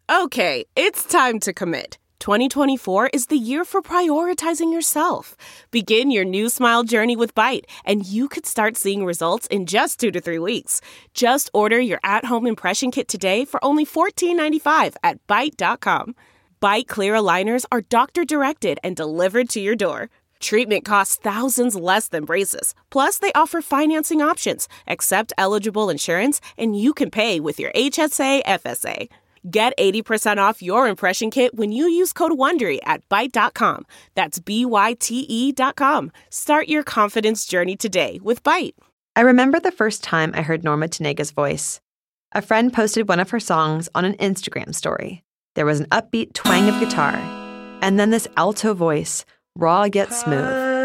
Okay, it's time to commit. 2024 is the year for prioritizing yourself. Begin your new smile journey with Byte, and you could start seeing results in just 2 to 3 weeks. Just order your at-home impression kit today for only $14.95 at Byte.com. Byte Clear aligners are doctor-directed and delivered to your door. Treatment costs thousands less than braces. Plus, they offer financing options, accept eligible insurance, and you can pay with your HSA, FSA. Get 80% off your impression kit when you use code WONDERY at Byte.com. That's BYTE.com. Start your confidence journey today with Byte. I remember the first time I heard Norma Tanega's voice. A friend posted one of her songs on an Instagram story. There was an upbeat twang of guitar, and then this alto voice, raw yet smooth.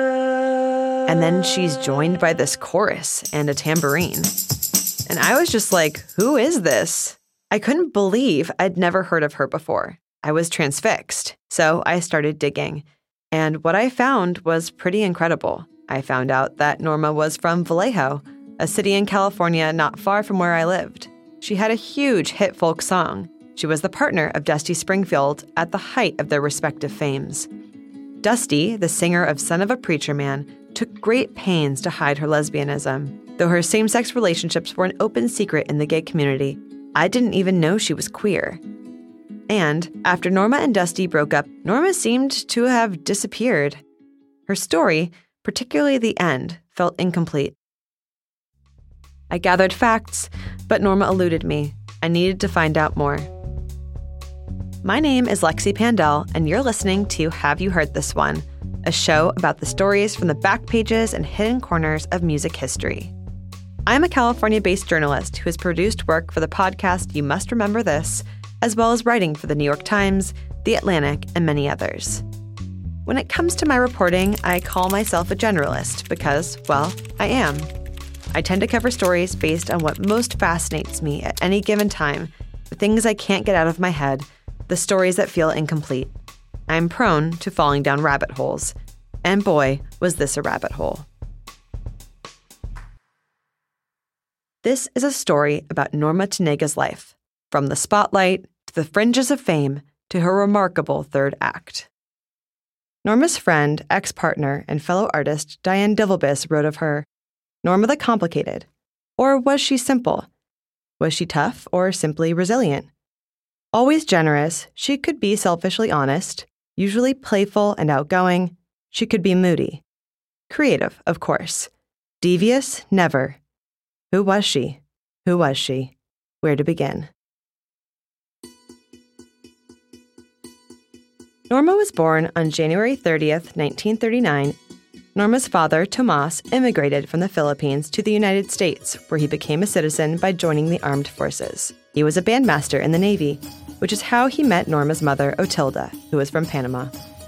And then she's joined by this chorus and a tambourine. And I was just like, who is this? I couldn't believe I'd never heard of her before. I was transfixed, so I started digging. And what I found was pretty incredible. I found out that Norma was from Vallejo, a city in California not far from where I lived. She had a huge hit folk song. She was the partner of Dusty Springfield at the height of their respective fames. Dusty, the singer of Son of a Preacher Man, took great pains to hide her lesbianism. Though her same-sex relationships were an open secret in the gay community, I didn't even know she was queer. And after Norma and Dusty broke up, Norma seemed to have disappeared. Her story, particularly the end, felt incomplete. I gathered facts, but Norma eluded me. I needed to find out more. My name is Lexi Pandel, and you're listening to Have You Heard This One?, a show about the stories from the back pages and hidden corners of music history. I'm a California-based journalist who has produced work for the podcast You Must Remember This, as well as writing for The New York Times, The Atlantic, and many others. When it comes to my reporting, I call myself a generalist because, well, I am. I tend to cover stories based on what most fascinates me at any given time, the things I can't get out of my head, the stories that feel incomplete. I'm prone to falling down rabbit holes. And boy, was this a rabbit hole. This is a story about Norma Tanega's life, from the spotlight to the fringes of fame to her remarkable third act. Norma's friend, ex-partner, and fellow artist Diane Divilbiss wrote of her, Norma the Complicated. Or was she simple? Was she tough or simply resilient? Always generous, she could be selfishly honest, usually playful and outgoing. She could be moody. Creative, of course. Devious, never. Who was she? Who was she? Where to begin? Norma was born on January 30th, 1939. Norma's father, Tomas, immigrated from the Philippines to the United States, where he became a citizen by joining the armed forces. He was a bandmaster in the Navy, which is how he met Norma's mother, Otilda, who was from Panama.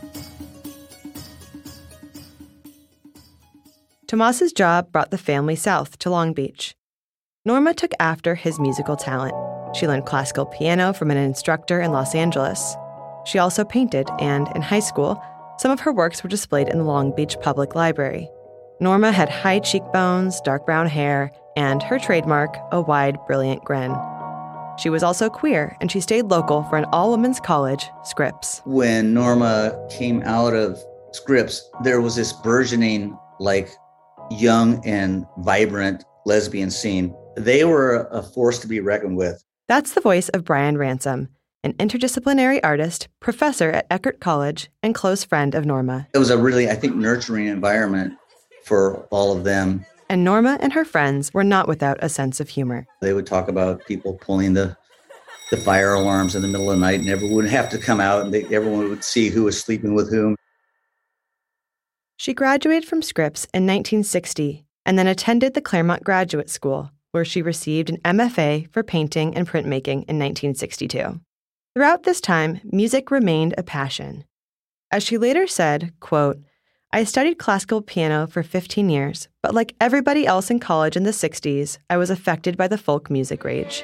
Tomas's job brought the family south to Long Beach. Norma took after his musical talent. She learned classical piano from an instructor in Los Angeles. She also painted, and in high school, some of her works were displayed in the Long Beach Public Library. Norma had high cheekbones, dark brown hair, and her trademark, a wide, brilliant grin. She was also queer, and she stayed local for an all-women's college, Scripps. When Norma came out of Scripps, there was this burgeoning, young and vibrant lesbian scene. They were a force to be reckoned with. That's the voice of Brian Ransom, an interdisciplinary artist, professor at Eckerd College, and close friend of Norma. It was a really, nurturing environment for all of them. And Norma and her friends were not without a sense of humor. They would talk about people pulling the fire alarms in the middle of the night, and everyone would have to come out, and everyone would see who was sleeping with whom. She graduated from Scripps in 1960 and then attended the Claremont Graduate School, where she received an MFA for painting and printmaking in 1962. Throughout this time, music remained a passion. As she later said, quote, I studied classical piano for 15 years, but like everybody else in college in the 60s, I was affected by the folk music rage.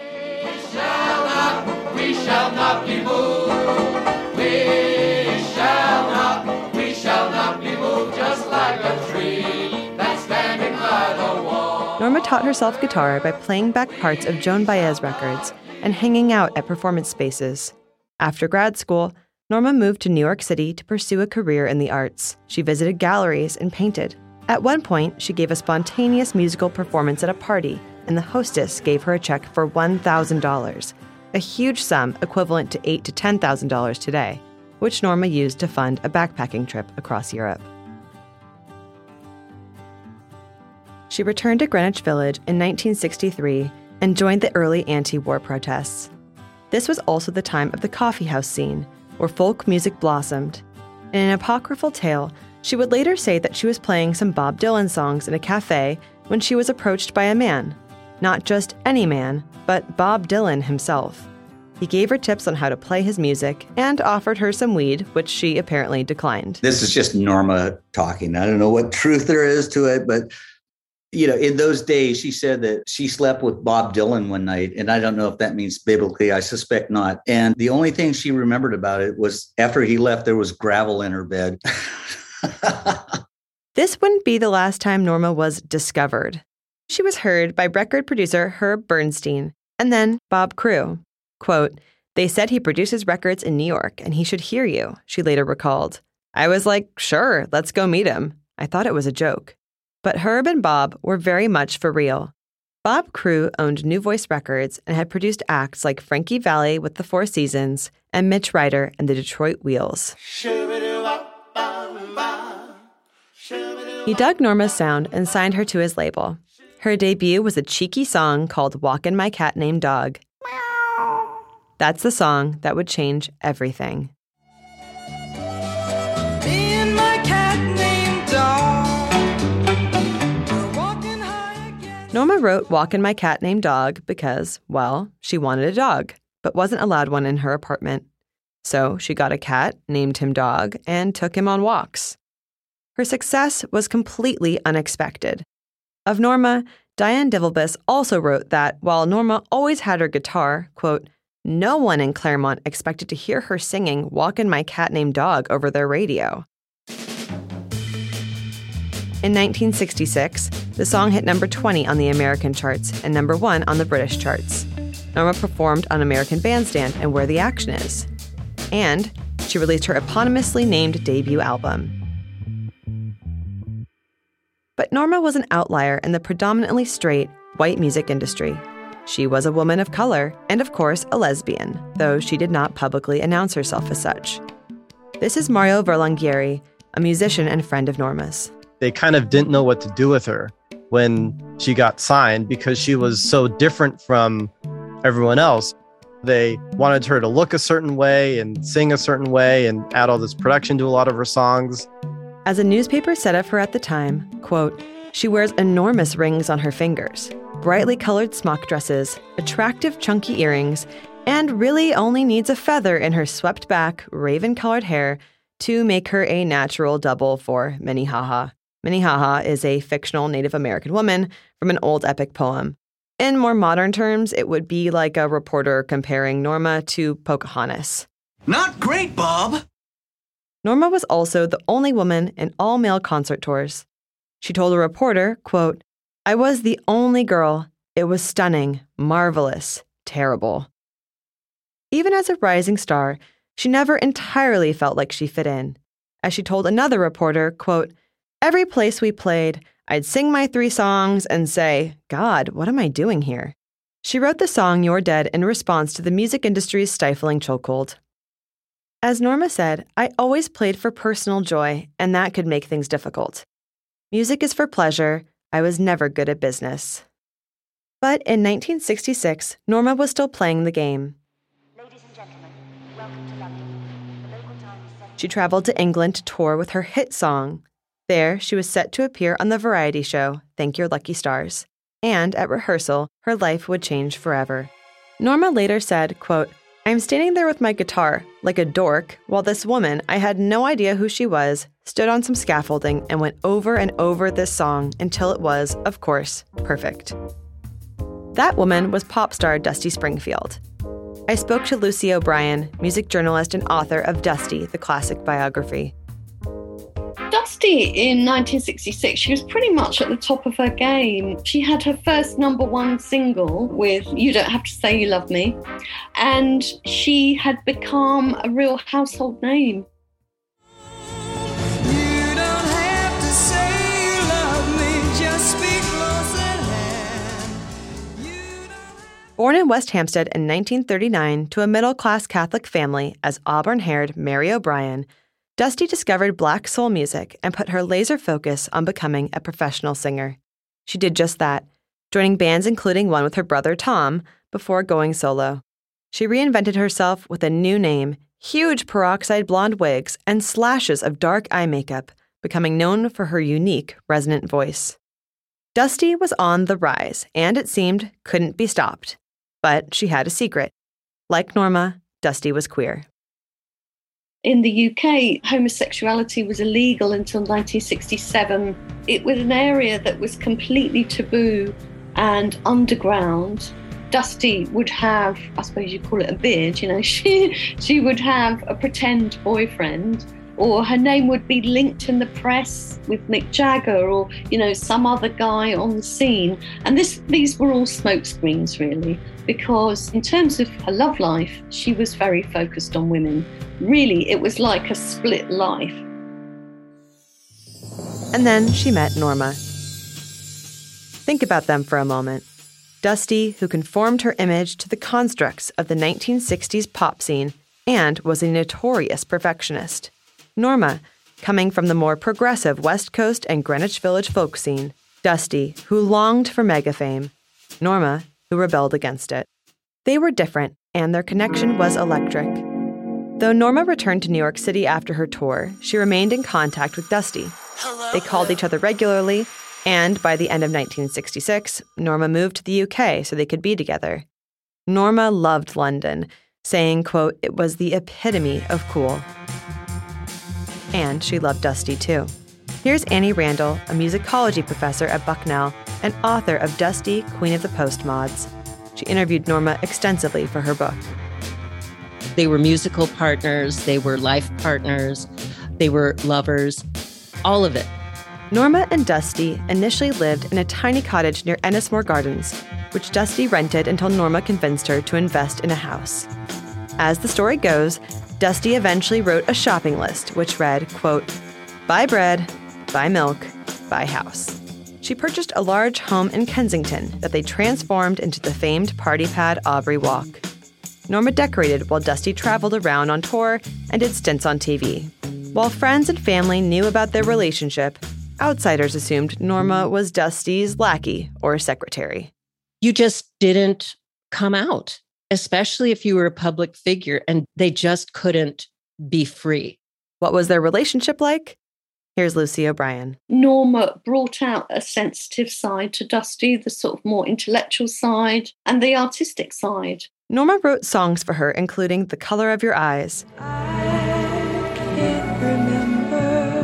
We shall not be moved. We shall not be moved, just like a tree that's standing by the wall. Norma taught herself guitar by playing back parts of Joan Baez records and hanging out at performance spaces. After grad school, Norma moved to New York City to pursue a career in the arts. She visited galleries and painted. At one point, she gave a spontaneous musical performance at a party, and the hostess gave her a check for $1,000, a huge sum equivalent to $8,000 to $10,000 today, which Norma used to fund a backpacking trip across Europe. She returned to Greenwich Village in 1963 and joined the early anti-war protests. This was also the time of the coffeehouse scene, where folk music blossomed. In an apocryphal tale, she would later say that she was playing some Bob Dylan songs in a cafe when she was approached by a man. Not just any man, but Bob Dylan himself. He gave her tips on how to play his music and offered her some weed, which she apparently declined. This is just Norma talking. I don't know what truth there is to it, but in those days, she said that she slept with Bob Dylan one night, and I don't know if that means biblically. I suspect not. And the only thing she remembered about it was after he left, there was gravel in her bed. This wouldn't be the last time Norma was discovered. She was heard by record producer Herb Bernstein and then Bob Crewe. Quote, "They said he produces records in New York and he should hear you," she later recalled. "I was like, sure, let's go meet him. I thought it was a joke." But Herb and Bob were very much for real. Bob Crewe owned New Voice Records and had produced acts like Frankie Valli with the Four Seasons and Mitch Ryder and the Detroit Wheels. He dug Norma's sound and signed her to his label. Her debut was a cheeky song called Walkin' My Cat Named Dog. That's the song that would change everything. Me and my cat named Dog. Norma wrote Walkin' My Cat Named Dog because, well, she wanted a dog, but wasn't allowed one in her apartment. So she got a cat, named him Dog, and took him on walks. Her success was completely unexpected. Of Norma, Diane Divilbiss also wrote that while Norma always had her guitar, quote, "No one in Claremont expected to hear her singing Walkin' My Cat Named Dog over their radio." In 1966, the song hit number 20 on the American charts and number 1 on the British charts. Norma performed on American Bandstand and Where the Action Is. And she released her eponymously named debut album. But Norma was an outlier in the predominantly straight, white music industry. She was a woman of color and, of course, a lesbian, though she did not publicly announce herself as such. This is Mario Verlanghieri, a musician and friend of Norma's. They kind of didn't know what to do with her when she got signed because she was so different from everyone else. They wanted her to look a certain way and sing a certain way and add all this production to a lot of her songs. As a newspaper said of her at the time, quote, "She wears enormous rings on her fingers, brightly colored smock dresses, attractive chunky earrings, and really only needs a feather in her swept back, raven-colored hair to make her a natural double for Minnehaha." Minnehaha is a fictional Native American woman from an old epic poem. In more modern terms, it would be like a reporter comparing Norma to Pocahontas. Not great, Bob. Norma was also the only woman in all-male concert tours. She told a reporter, quote, "I was the only girl. It was stunning, marvelous, terrible." Even as a rising star, she never entirely felt like she fit in. As she told another reporter, quote, "Every place we played, I'd sing my 3 songs and say, 'God, what am I doing here?'" She wrote the song You're Dead in response to the music industry's stifling chokehold. As Norma said, "I always played for personal joy, and that could make things difficult. Music is for pleasure. I was never good at business." But in 1966, Norma was still playing the game. Ladies and gentlemen, welcome to London. The local time is 7. She traveled to England to tour with her hit song. There, she was set to appear on the variety show, Thank Your Lucky Stars. And at rehearsal, her life would change forever. Norma later said, quote, "I'm standing there with my guitar, like a dork, while this woman, I had no idea who she was, stood on some scaffolding and went over and over this song until it was, of course, perfect." That woman was pop star Dusty Springfield. I spoke to Lucy O'Brien, music journalist and author of Dusty, the classic biography. Dusty in 1966, she was pretty much at the top of her game. She had her first #1 single with You Don't Have to Say You Love Me, and she had become a real household name. You don't have to say you love me, just be close at hand. Born in West Hampstead in 1939 to a middle-class Catholic family as auburn-haired Mary O'Brien, Dusty discovered black soul music and put her laser focus on becoming a professional singer. She did just that, joining bands including one with her brother Tom before going solo. She reinvented herself with a new name, huge peroxide blonde wigs, and slashes of dark eye makeup, becoming known for her unique, resonant voice. Dusty was on the rise, and it seemed couldn't be stopped. But she had a secret. Like Norma, Dusty was queer. In the UK, homosexuality was illegal until 1967. It was an area that was completely taboo and underground. Dusty would have, I suppose you'd call it a beard, you know, she would have a pretend boyfriend, or her name would be linked in the press with Mick Jagger or, you know, some other guy on the scene. And these were all smokescreens, really, because in terms of her love life, she was very focused on women. Really, it was like a split life. And then she met Norma. Think about them for a moment. Dusty, who conformed her image to the constructs of the 1960s pop scene and was a notorious perfectionist. Norma, coming from the more progressive West Coast and Greenwich Village folk scene. Dusty, who longed for mega fame. Norma, who rebelled against it. They were different, and their connection was electric. Though Norma returned to New York City after her tour, she remained in contact with Dusty. They called each other regularly, and by the end of 1966, Norma moved to the UK so they could be together. Norma loved London, saying, quote, "It was the epitome of cool." And she loved Dusty, too. Here's Annie Randall, a musicology professor at Bucknell and author of Dusty, Queen of the Postmods. She interviewed Norma extensively for her book. They were musical partners, they were life partners, they were lovers, all of it. Norma and Dusty initially lived in a tiny cottage near Ennismore Gardens, which Dusty rented until Norma convinced her to invest in a house. As the story goes, Dusty eventually wrote a shopping list, which read, quote, "Buy bread, buy milk, buy house." She purchased a large home in Kensington that they transformed into the famed party pad Aubrey Walk. Norma decorated while Dusty traveled around on tour and did stints on TV. While friends and family knew about their relationship, outsiders assumed Norma was Dusty's lackey or secretary. You just didn't come out, especially if you were a public figure, and they just couldn't be free. What was their relationship like? Here's Lucy O'Brien. Norma brought out a sensitive side to Dusty, the sort of more intellectual side and the artistic side. Norma wrote songs for her, including The Color of Your Eyes. I can't remember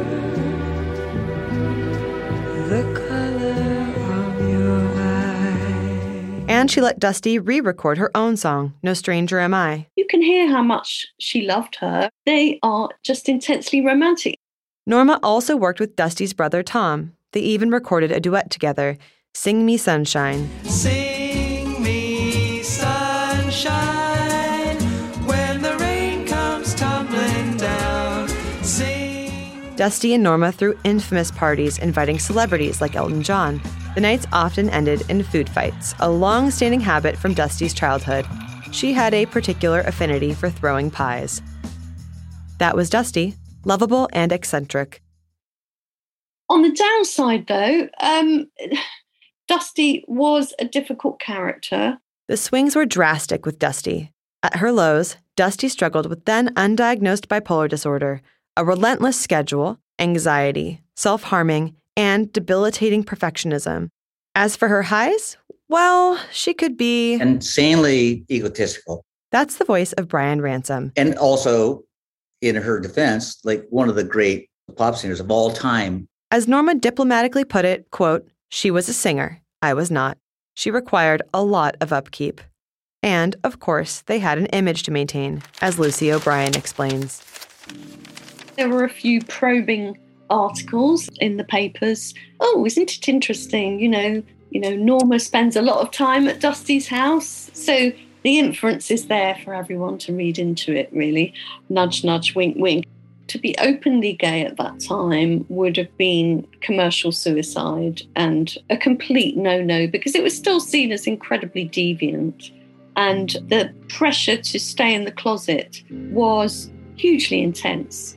the color of your eyes. And she let Dusty re-record her own song, No Stranger Am I. You can hear how much she loved her. They are just intensely romantic. Norma also worked with Dusty's brother Tom. They even recorded a duet together, Sing Me Sunshine. Sing me sunshine when the rain comes tumbling down. Sing. Dusty and Norma threw infamous parties inviting celebrities like Elton John. The nights often ended in food fights, a long-standing habit from Dusty's childhood. She had a particular affinity for throwing pies. That was Dusty, lovable and eccentric. On the downside, though, Dusty was a difficult character. The swings were drastic with Dusty. At her lows, Dusty struggled with then undiagnosed bipolar disorder, a relentless schedule, anxiety, self-harming, and debilitating perfectionism. As for her highs, well, she could be insanely egotistical. That's the voice of Brian Ransom. And also, in her defense, like one of the great pop singers of all time. As Norma diplomatically put it, quote, "She was a singer. I was not. She required a lot of upkeep." And, of course, they had an image to maintain, as Lucy O'Brien explains. There were a few probing articles in the papers. Oh, isn't it interesting? Norma spends a lot of time at Dusty's house. So the inference is there for everyone to read into it, really. Nudge, nudge, wink, wink. To be openly gay at that time would have been commercial suicide and a complete no-no, because it was still seen as incredibly deviant. And the pressure to stay in the closet was hugely intense.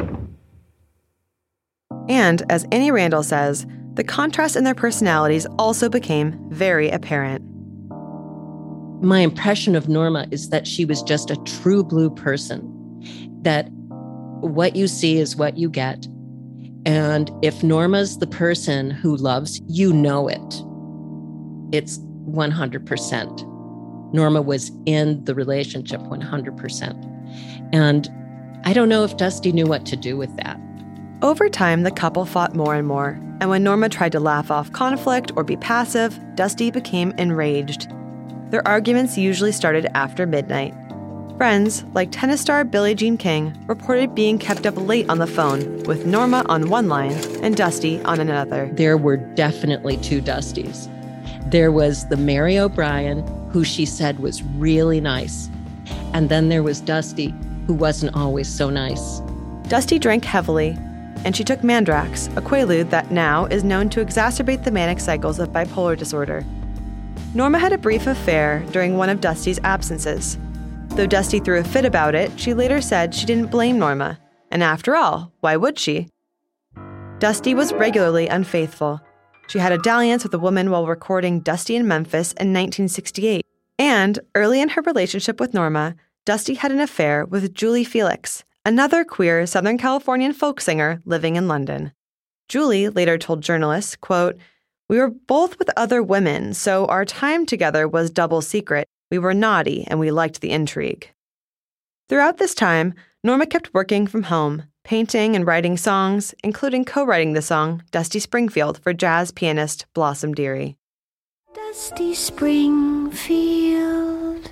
And as Annie Randall says, the contrast in their personalities also became very apparent. My impression of Norma is that she was just a true blue person, that what you see is what you get. And if Norma's the person who loves, you know it. It's 100%. Norma was in the relationship 100%. And I don't know if Dusty knew what to do with that. Over time, the couple fought more and more. And when Norma tried to laugh off conflict or be passive, Dusty became enraged. Their arguments usually started after midnight. Friends, like tennis star Billie Jean King, reported being kept up late on the phone, with Norma on one line and Dusty on another. There were definitely two Dustys. There was the Mary O'Brien, who she said was really nice. And then there was Dusty, who wasn't always so nice. Dusty drank heavily, and she took Mandrax, a quaalude that now is known to exacerbate the manic cycles of bipolar disorder. Norma had a brief affair during one of Dusty's absences. Though Dusty threw a fit about it, she later said she didn't blame Norma. And after all, why would she? Dusty was regularly unfaithful. She had a dalliance with a woman while recording Dusty in Memphis in 1968. And early in her relationship with Norma, Dusty had an affair with Julie Felix, another queer Southern Californian folk singer living in London. Julie later told journalists, quote, "We were both with other women, so our time together was double secret. We were naughty and we liked the intrigue." Throughout this time, Norma kept working from home, painting and writing songs, including co-writing the song Dusty Springfield for jazz pianist Blossom Dearie. Dusty Springfield,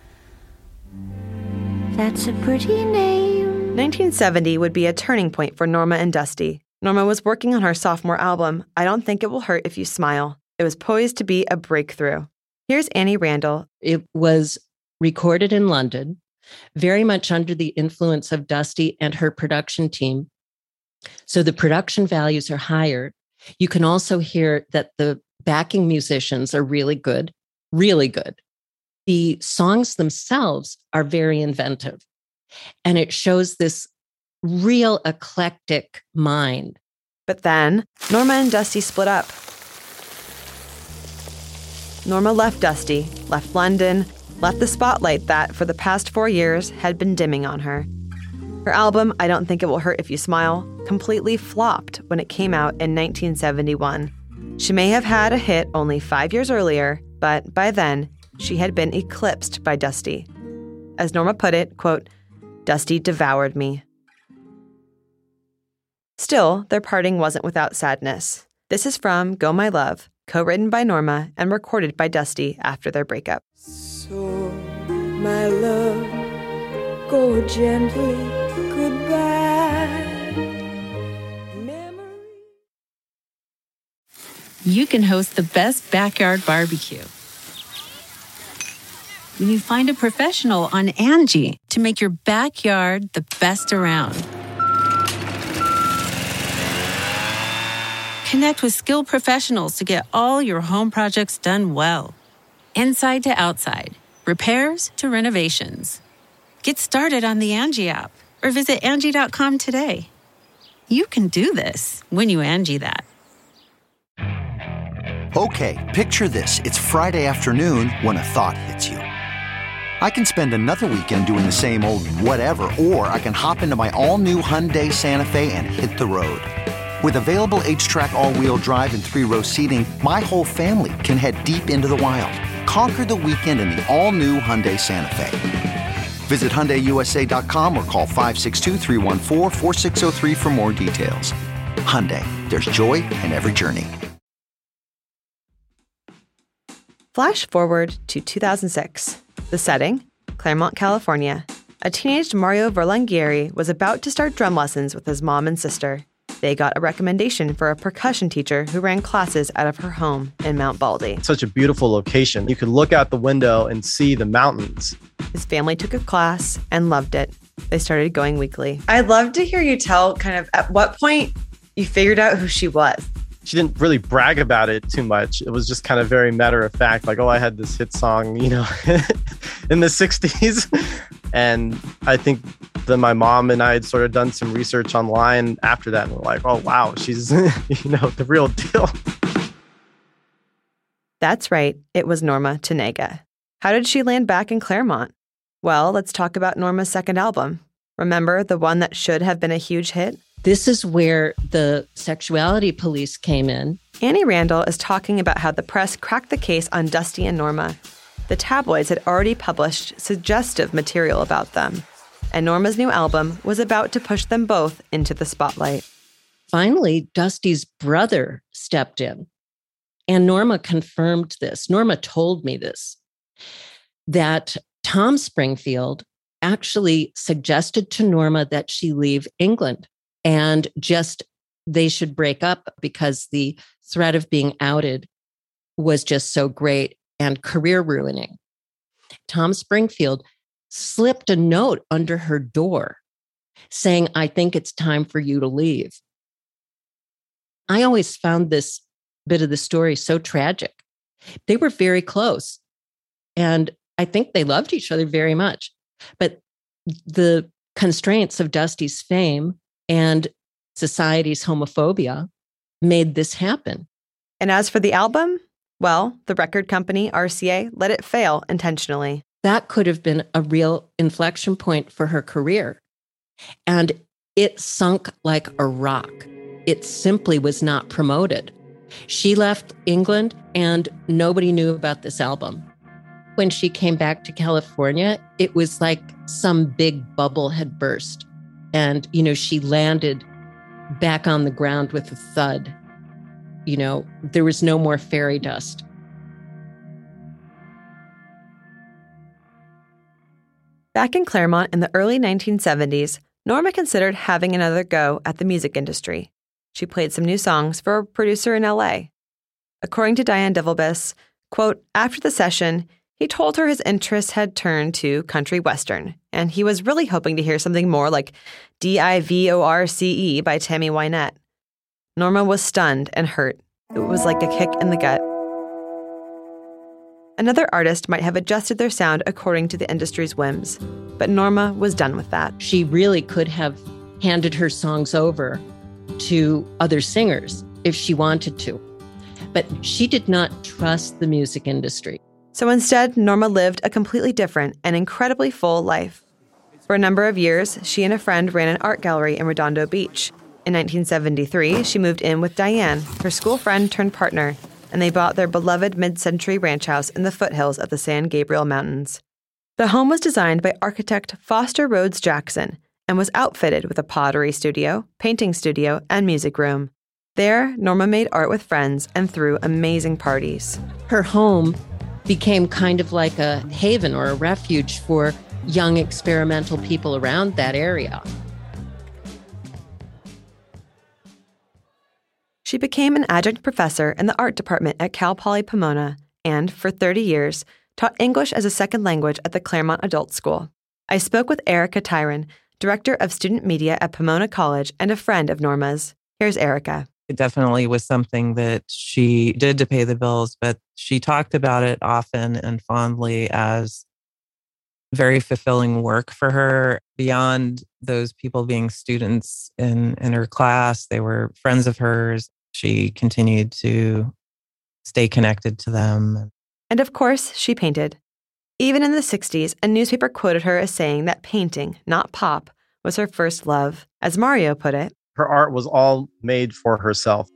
that's a pretty name. 1970 would be a turning point for Norma and Dusty. Norma was working on her sophomore album, I Don't Think It Will Hurt If You Smile. It was poised to be a breakthrough. Here's Annie Randall. It was recorded in London, very much under the influence of Dusty and her production team. So the production values are higher. You can also hear that the backing musicians are really good, really good. The songs themselves are very inventive. And it shows this real eclectic mind. But then Norma and Dusty split up. Norma left Dusty, left London, left the spotlight that, for the past 4 years, had been dimming on her. Her album, I Don't Think It Will Hurt If You Smile, completely flopped when it came out in 1971. She may have had a hit only 5 years earlier, but by then, she had been eclipsed by Dusty. As Norma put it, quote, "Dusty devoured me." Still, their parting wasn't without sadness. This is from Go My Love, co-written by Norma and recorded by Dusty after their breakup. So, my love, go gently goodbye. You can host the best backyard barbecue when you find a professional on Angie to make your backyard the best around. Connect with skilled professionals to get all your home projects done well. Inside to outside, repairs to renovations. Get started on the Angie app or visit Angie.com today. You can do this when you Angie that. Okay, picture this. It's Friday afternoon when a thought hits you. I can spend another weekend doing the same old whatever, or I can hop into my all-new Hyundai Santa Fe and hit the road. With available H-Track all-wheel drive and 3-row seating, my whole family can head deep into the wild. Conquer the weekend in the all-new Hyundai Santa Fe. Visit HyundaiUSA.com or call 562-314-4603 for more details. Hyundai, there's joy in every journey. Flash forward to 2006. The setting, Claremont, California. A teenaged Mario Verlangieri was about to start drum lessons with his mom and sister. They got a recommendation for a percussion teacher who ran classes out of her home in Mount Baldy. Such a beautiful location. You could look out the window and see the mountains. His family took a class and loved it. They started going weekly. I'd love to hear you tell kind of at what point you figured out who she was. She didn't really brag about it too much. It was just kind of very matter of fact, like, oh, I had this hit song, in the 60s. And I think that my mom and I had sort of done some research online after that. And we're like, oh, wow, she's, the real deal. That's right. It was Norma Tanega. How did she land back in Claremont? Well, let's talk about Norma's second album. Remember the one that should have been a huge hit? This is where the sexuality police came in. Annie Randall is talking about how the press cracked the case on Dusty and Norma. The tabloids had already published suggestive material about them, and Norma's new album was about to push them both into the spotlight. Finally, Dusty's brother stepped in, and Norma confirmed this. Norma told me this, that Tom Springfield actually suggested to Norma that she leave England and they should break up because the threat of being outed was just so great and career ruining. Tom Springfield slipped a note under her door saying, I think it's time for you to leave. I always found this bit of the story so tragic. They were very close, and I think they loved each other very much. But the constraints of Dusty's fame and society's homophobia made this happen. And as for the album, well, the record company, RCA, let it fail intentionally. That could have been a real inflection point for her career. And it sunk like a rock. It simply was not promoted. She left England and nobody knew about this album. When she came back to California, it was like some big bubble had burst. And, she landed back on the ground with a thud. There was no more fairy dust. Back in Claremont in the early 1970s, Norma considered having another go at the music industry. She played some new songs for a producer in LA. According to Diane Divelbus, quote, after the session, he told her his interests had turned to country western, and he was really hoping to hear something more like Divorce by Tammy Wynette. Norma was stunned and hurt. It was like a kick in the gut. Another artist might have adjusted their sound according to the industry's whims, but Norma was done with that. She really could have handed her songs over to other singers if she wanted to, but she did not trust the music industry. So instead, Norma lived a completely different and incredibly full life. For a number of years, she and a friend ran an art gallery in Redondo Beach. In 1973, she moved in with Diane, her school friend turned partner, and they bought their beloved mid-century ranch house in the foothills of the San Gabriel Mountains. The home was designed by architect Foster Rhodes Jackson and was outfitted with a pottery studio, painting studio, and music room. There, Norma made art with friends and threw amazing parties. Her home became kind of like a haven or a refuge for young experimental people around that area. She became an adjunct professor in the art department at Cal Poly Pomona and, for 30 years, taught English as a second language at the Claremont Adult School. I spoke with Erica Tyron, director of student media at Pomona College and a friend of Norma's. Here's Erica. It definitely was something that she did to pay the bills, but she talked about it often and fondly as very fulfilling work for her. Beyond those people being students in her class, they were friends of hers. She continued to stay connected to them. And of course, she painted. Even in the 60s, a newspaper quoted her as saying that painting, not pop, was her first love. As Mario put it, her art was all made for herself.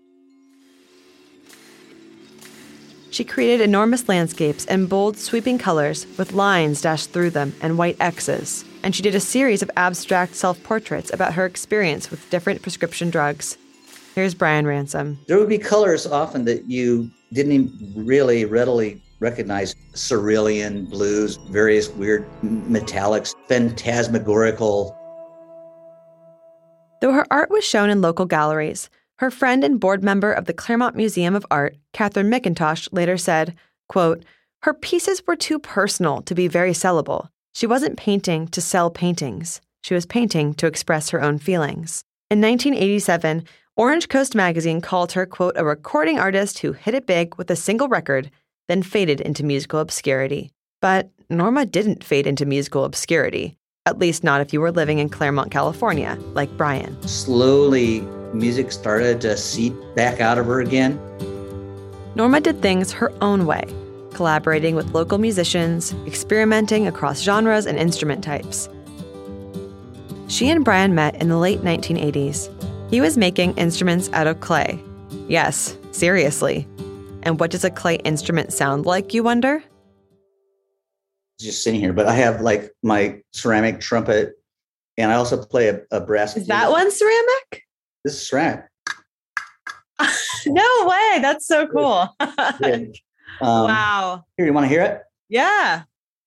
She created enormous landscapes in bold, sweeping colors with lines dashed through them and white X's. And she did a series of abstract self-portraits about her experience with different prescription drugs. Here's Brian Ransom. There would be colors often that you didn't really readily recognize. Cerulean blues, various weird metallics, phantasmagorical. Though her art was shown in local galleries, her friend and board member of the Claremont Museum of Art, Catherine McIntosh, later said, quote, "Her pieces were too personal to be very sellable. She wasn't painting to sell paintings. She was painting to express her own feelings." In 1987, Orange Coast magazine called her, quote, "a recording artist who hit it big with a single record, then faded into musical obscurity." But Norma didn't fade into musical obscurity, at least not if you were living in Claremont, California, like Brian. Slowly, music started to seep back out of her again. Norma did things her own way, collaborating with local musicians, experimenting across genres and instrument types. She and Brian met in the late 1980s. He was making instruments out of clay. Yes, seriously. And what does a clay instrument sound like, you wonder? Just sitting here, but I have like my ceramic trumpet, and I also play a brass. Is that one ceramic? This is ceramic. No way. That's so cool. Wow. Here, you want to hear it? Yeah.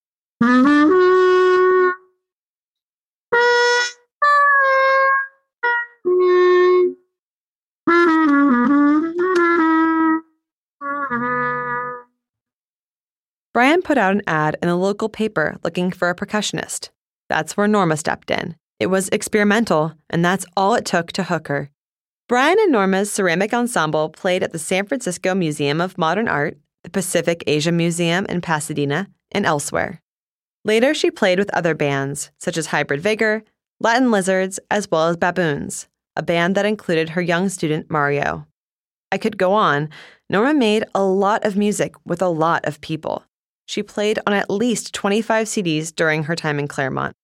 Brian put out an ad in a local paper looking for a percussionist. That's where Norma stepped in. It was experimental, and that's all it took to hook her. Brian and Norma's ceramic ensemble played at the San Francisco Museum of Modern Art, the Pacific Asia Museum in Pasadena, and elsewhere. Later, she played with other bands, such as Hybrid Vigor, Latin Lizards, as well as Baboons, a band that included her young student Mario. I could go on. Norma made a lot of music with a lot of people. She played on at least 25 CDs during her time in Claremont.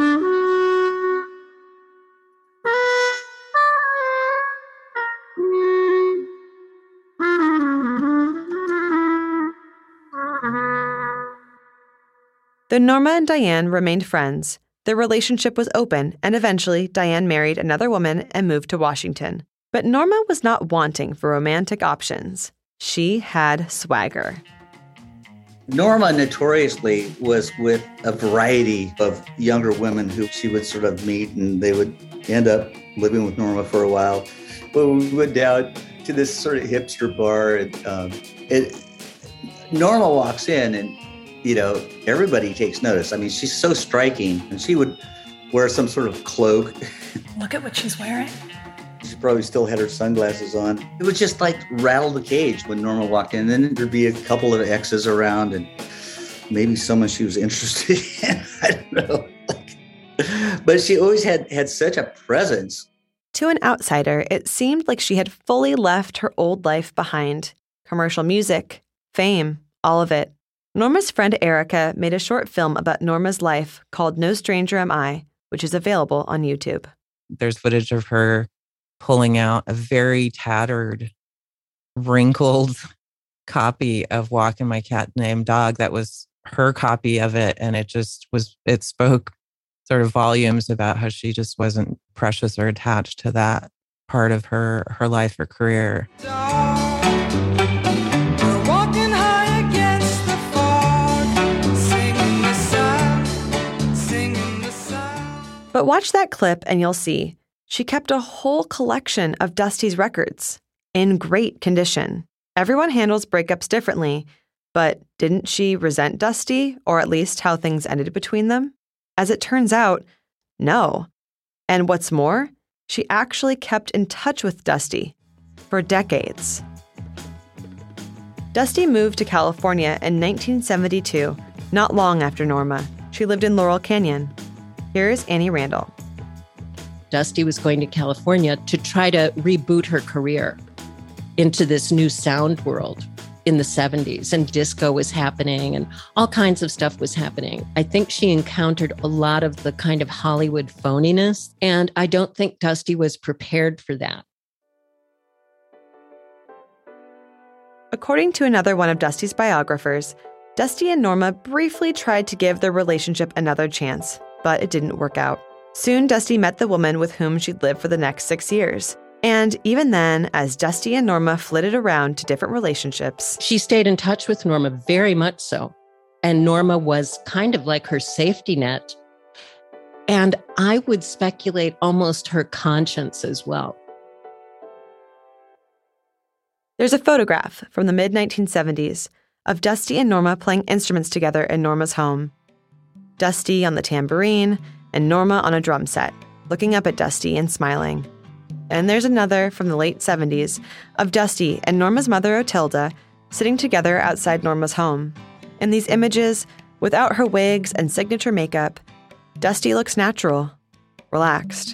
Though Norma and Diane remained friends, their relationship was open, and eventually Diane married another woman and moved to Washington. But Norma was not wanting for romantic options. She had swagger. Norma notoriously was with a variety of younger women who she would sort of meet, and they would end up living with Norma for a while. Well, we went down to this sort of hipster bar, and Norma walks in, and everybody takes notice. I mean, she's so striking, and she would wear some sort of cloak. Look at what she's wearing. She probably still had her sunglasses on. It would just like rattle the cage when Norma walked in. And then there'd be a couple of exes around, and maybe someone she was interested in. I don't know. But she always had such a presence. To an outsider, it seemed like she had fully left her old life behind. Commercial music, fame, all of it. Norma's friend Erica made a short film about Norma's life called No Stranger Am I, which is available on YouTube. There's footage of her pulling out a very tattered, wrinkled copy of Walking My Cat Named Dog. That was her copy of it. And it spoke sort of volumes about how she just wasn't precious or attached to that part of her life or career. But watch that clip and you'll see. She kept a whole collection of Dusty's records in great condition. Everyone handles breakups differently, but didn't she resent Dusty, or at least how things ended between them? As it turns out, no. And what's more, she actually kept in touch with Dusty for decades. Dusty moved to California in 1972, not long after Norma. She lived in Laurel Canyon. Here's Annie Randall. Dusty was going to California to try to reboot her career into this new sound world in the 70s, and disco was happening and all kinds of stuff was happening. I think she encountered a lot of the kind of Hollywood phoniness, and I don't think Dusty was prepared for that. According to another one of Dusty's biographers, Dusty and Norma briefly tried to give their relationship another chance, but it didn't work out. Soon, Dusty met the woman with whom she'd live for the next 6 years. And even then, as Dusty and Norma flitted around to different relationships, she stayed in touch with Norma, very much so. And Norma was kind of like her safety net. And I would speculate almost her conscience as well. There's a photograph from the mid-1970s of Dusty and Norma playing instruments together in Norma's home. Dusty on the tambourine and Norma on a drum set, looking up at Dusty and smiling. And there's another from the late 70s of Dusty and Norma's mother, Otilda, sitting together outside Norma's home. In these images, without her wigs and signature makeup, Dusty looks natural, relaxed.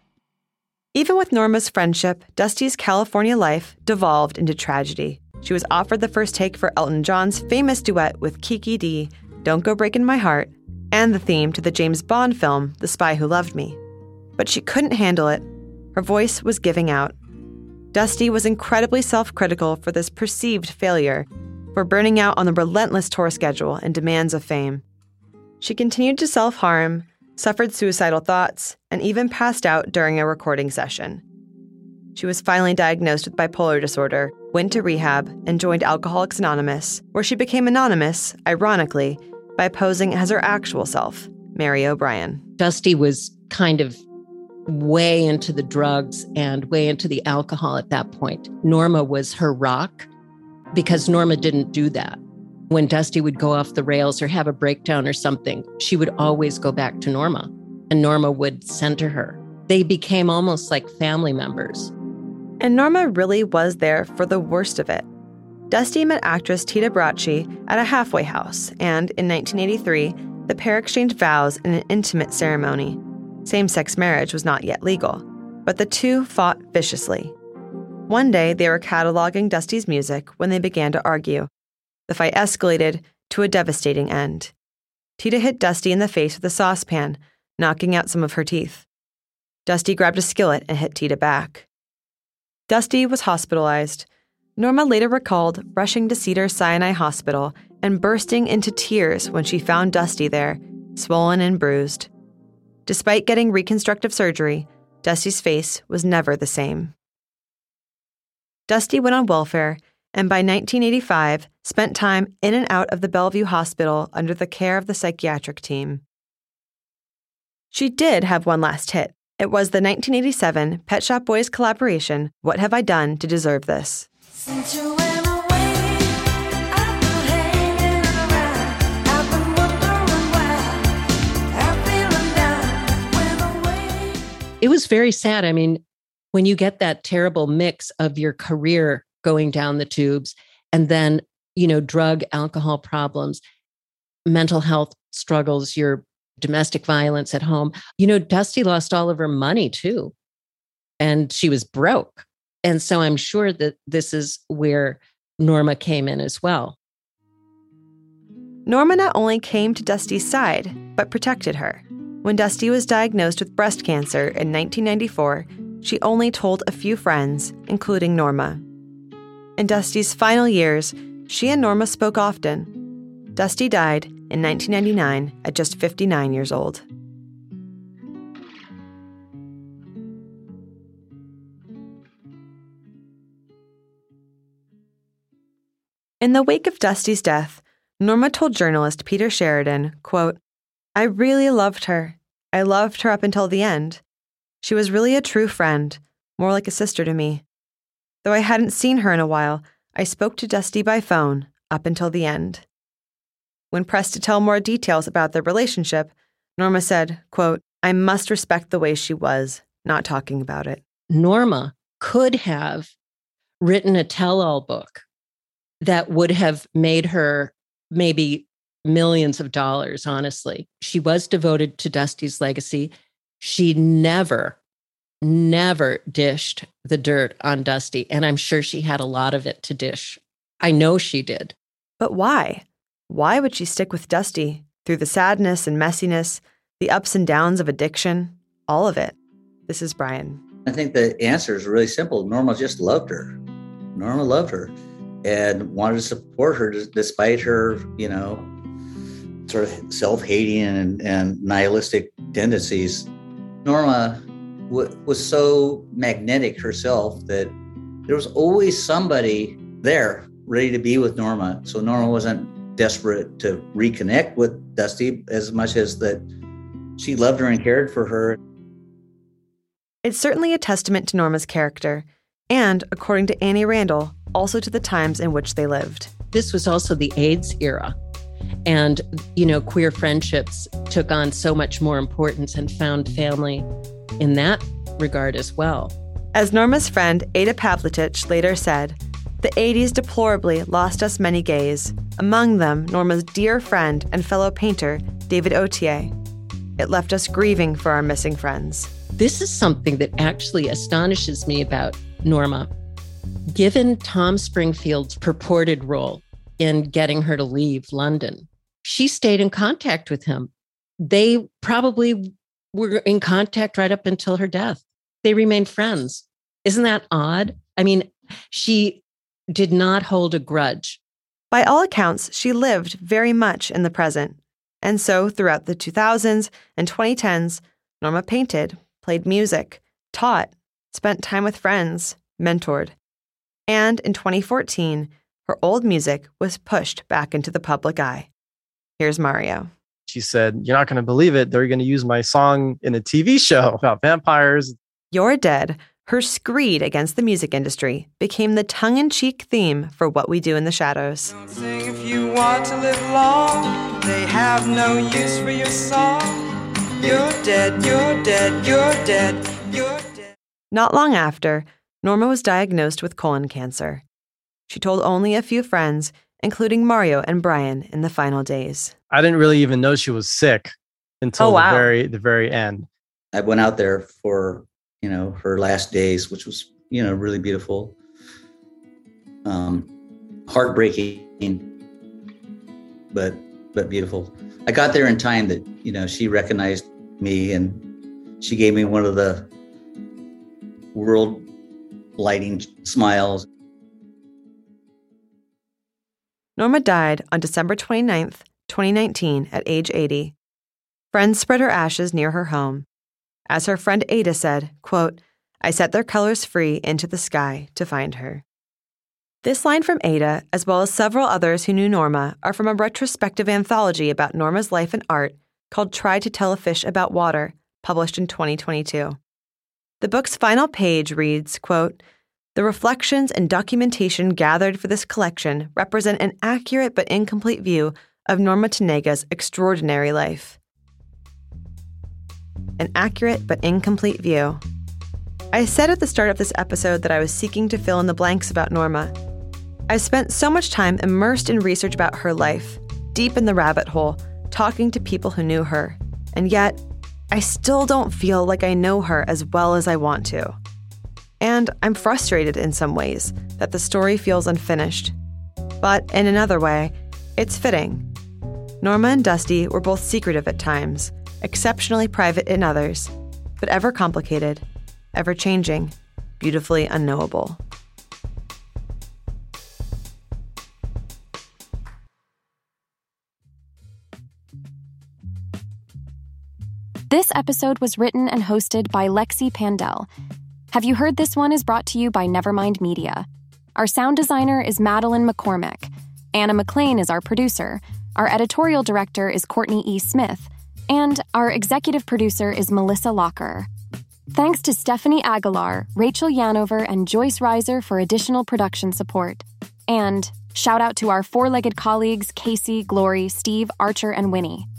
Even with Norma's friendship, Dusty's California life devolved into tragedy. She was offered the first take for Elton John's famous duet with Kiki Dee, Don't Go Breaking My Heart, and the theme to the James Bond film, The Spy Who Loved Me. But she couldn't handle it. Her voice was giving out. Dusty was incredibly self-critical for this perceived failure, for burning out on the relentless tour schedule and demands of fame. She continued to self-harm, suffered suicidal thoughts, and even passed out during a recording session. She was finally diagnosed with bipolar disorder, went to rehab, and joined Alcoholics Anonymous, where she became anonymous, ironically, by posing as her actual self, Mary O'Brien. Dusty was kind of way into the drugs and way into the alcohol at that point. Norma was her rock because Norma didn't do that. When Dusty would go off the rails or have a breakdown or something, she would always go back to Norma, and Norma would center her. They became almost like family members. And Norma really was there for the worst of it. Dusty met actress Tita Bracci at a halfway house, and in 1983, the pair exchanged vows in an intimate ceremony. Same-sex marriage was not yet legal, but the two fought viciously. One day, they were cataloging Dusty's music when they began to argue. The fight escalated to a devastating end. Tita hit Dusty in the face with a saucepan, knocking out some of her teeth. Dusty grabbed a skillet and hit Tita back. Dusty was hospitalized. Norma later recalled rushing to Cedars-Sinai Hospital and bursting into tears when she found Dusty there, swollen and bruised. Despite getting reconstructive surgery, Dusty's face was never the same. Dusty went on welfare and by 1985 spent time in and out of the Bellevue Hospital under the care of the psychiatric team. She did have one last hit. It was the 1987 Pet Shop Boys collaboration, What Have I Done to Deserve This? Since you went away, I've been hanging around. I've been wondering why. I'm feeling down. Went away. It was very sad. I mean, when you get that terrible mix of your career going down the tubes and then, drug, alcohol problems, mental health struggles, your domestic violence at home, Dusty lost all of her money too. And she was broke. And so I'm sure that this is where Norma came in as well. Norma not only came to Dusty's side, but protected her. When Dusty was diagnosed with breast cancer in 1994, she only told a few friends, including Norma. In Dusty's final years, she and Norma spoke often. Dusty died in 1999 at just 59 years old. In the wake of Dusty's death, Norma told journalist Peter Sheridan, quote, "I really loved her. I loved her up until the end. She was really a true friend, more like a sister to me. Though I hadn't seen her in a while, I spoke to Dusty by phone up until the end." When pressed to tell more details about their relationship, Norma said, quote, "I must respect the way she was, not talking about it." Norma could have written a tell-all book that would have made her maybe millions of dollars, honestly. She was devoted to Dusty's legacy. She never dished the dirt on Dusty, and I'm sure she had a lot of it to dish. I know she did. But why? Why would she stick with Dusty through the sadness and messiness, the ups and downs of addiction, all of it? This is Brian. I think the answer is really simple. Norma just loved her. Norma loved her and wanted to support her despite her, sort of self-hating and nihilistic tendencies. Norma was so magnetic herself that there was always somebody there ready to be with Norma. So Norma wasn't desperate to reconnect with Dusty as much as that she loved her and cared for her. It's certainly a testament to Norma's character, and, according to Annie Randall, also to the times in which they lived. This was also the AIDS era. And, queer friendships took on so much more importance and found family in that regard as well. As Norma's friend Ada Pavlicic later said, the 80s deplorably lost us many gays, among them Norma's dear friend and fellow painter, David Autier. It left us grieving for our missing friends. This is something that actually astonishes me about Norma. Given Tom Springfield's purported role in getting her to leave London, she stayed in contact with him. They probably were in contact right up until her death. They remained friends. Isn't that odd? I mean, she did not hold a grudge. By all accounts, she lived very much in the present. And so throughout the 2000s and 2010s, Norma painted, played music, taught, spent time with friends, mentored. And in 2014, her old music was pushed back into the public eye. Here's Mario. She said, "You're not going to believe it. They're going to use my song in a TV show about vampires." You're Dead, her screed against the music industry, became the tongue-in-cheek theme for What We Do in the Shadows. Don't sing if you want to live long. They have no use for your song. You're dead, you're dead, you're dead, you're dead. Not long after, Norma was diagnosed with colon cancer. She told only a few friends, including Mario and Brian, in the final days. I didn't really even know she was sick until the very end. I went out there for, her last days, which was, really beautiful. Heartbreaking, but beautiful. I got there in time that, she recognized me and she gave me one of the world lighting smiles. Norma died on December 29th, 2019 at age 80. Friends spread her ashes near her home. As her friend Ada said, quote, "I set their colors free into the sky to find her." This line from Ada, as well as several others who knew Norma, are from a retrospective anthology about Norma's life and art called Try to Tell a Fish About Water, published in 2022. The book's final page reads, quote, "The reflections and documentation gathered for this collection represent an accurate but incomplete view of Norma Tanega's extraordinary life." An accurate but incomplete view. I said at the start of this episode that I was seeking to fill in the blanks about Norma. I've spent so much time immersed in research about her life, deep in the rabbit hole, talking to people who knew her, and yet I still don't feel like I know her as well as I want to. And I'm frustrated in some ways that the story feels unfinished. But in another way, it's fitting. Norma and Dusty were both secretive at times, exceptionally private in others, but ever complicated, ever changing, beautifully unknowable. This episode was written and hosted by Lexi Pandel. Have You Heard This One is brought to you by Nevermind Media. Our sound designer is Madeline McCormick. Anna McLean is our producer. Our editorial director is Courtney E. Smith. And our executive producer is Melissa Locker. Thanks to Stephanie Aguilar, Rachel Yanover, and Joyce Reiser for additional production support. And shout out to our four-legged colleagues Casey, Glory, Steve, Archer, and Winnie.